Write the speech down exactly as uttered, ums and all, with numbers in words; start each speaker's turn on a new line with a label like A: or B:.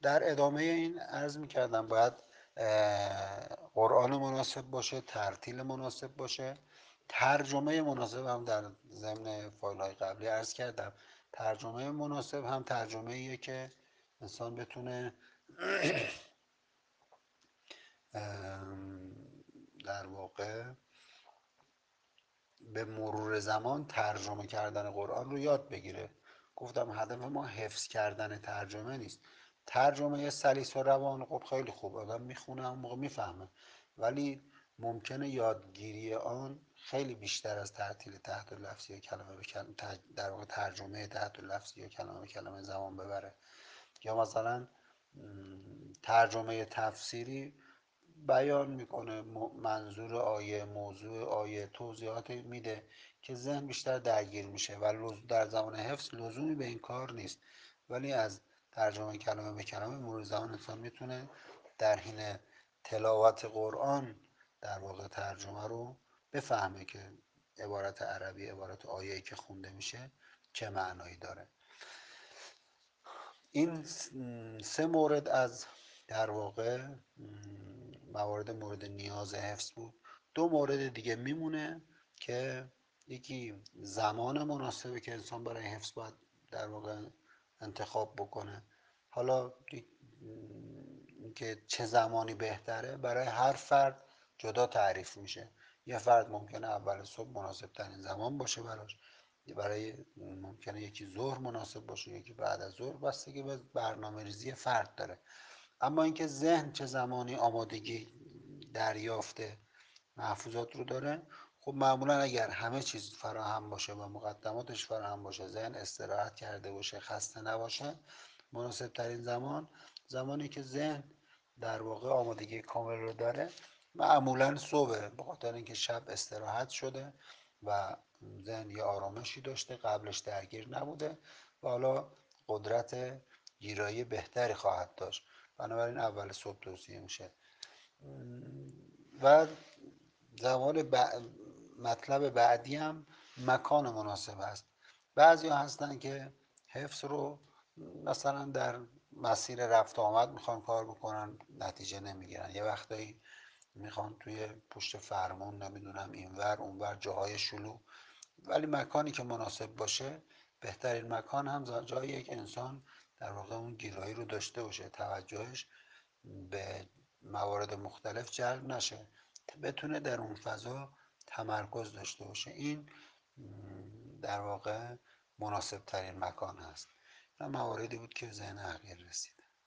A: در ادامه این عرض میکردم باید قرآن مناسب باشه، ترتیل مناسب باشه، ترجمه مناسب هم در ضمن فایل های قبلی عرض کردم. ترجمه مناسب هم ترجمه ایه که انسان بتونه در واقع به مرور زمان ترجمه کردن قرآن رو یاد بگیره. گفتم هدف ما حفظ کردن ترجمه نیست. ترجمه سلیس و روان خب خیلی خوب، آدم میخونه اون موقع میفهمه، ولی ممکنه یادگیری آن خیلی بیشتر از تعطیل تحت لفظی یا کلمه به کلمه، در واقع ترجمه تحت لفظی یا کلمه به کلمه زمان ببره. یا مثلا ترجمه تفسیری بیان میکنه منظور آیه، موضوع آیه، توضیحات میده که ذهن بیشتر درگیر میشه و در زمان حفظ لزومی به این کار نیست. ولی از ترجمه کلمه به کلمه مرور زمان انسان میتونه در حین تلاوت قرآن در واقع ترجمه رو بفهمه که عبارت عربی، عبارت آیه‌ای که خونده میشه چه معنایی داره. این سه مورد از در واقع موارد مورد نیاز حفظ بود. دو مورد دیگه میمونه که یکی زمان مناسبه که انسان برای حفظ باید در واقع انتخاب بکنه. حالا که چه زمانی بهتره برای هر فرد جدا تعریف میشه. یه فرد ممکنه اول صبح مناسب ترین زمان باشه براش، برای ممکنه یکی ظهر مناسب باشه، یکی بعد از ظهر، بستگی به برنامه ریزی فرد داره. اما اینکه ذهن چه زمانی آمادگی دریافت محفوظات رو داره، خب معمولا اگر همه چیز فراهم باشه و مقدماتش فراهم باشه، ذهن استراحت کرده باشه، خسته نباشه، مناسب ترین زمان زمانی که ذهن در واقع آمادگی کامل رو داره معمولا صبح، به خاطر اینکه شب استراحت شده و ذهن یه آرامشی داشته، قبلش درگیر نبوده و حالا قدرت گیرایی بهتری خواهد داشت، بنابراین اول صبح توصیه میشه. و زمان ب... مطلب بعدی هم مکان مناسب است. بعضی ها هستن که حفظ رو مثلا در مسیر رفت آمد میخوان کار بکنن، نتیجه نمیگیرن. یه وقتایی میخوان توی پشت فرمون، نمیدونم اینور اونور، جاهای شلوغ، ولی مکانی که مناسب باشه. بهترین مکان هم جایی که انسان در واقع اون گیرایی رو داشته باشه، توجهش به موارد مختلف جلب نشه، بتونه در اون فضا تمرکز داشته باشه. این در واقع مناسب ترین مکان هست. این مواردی بود که ذهن اخیر رسید.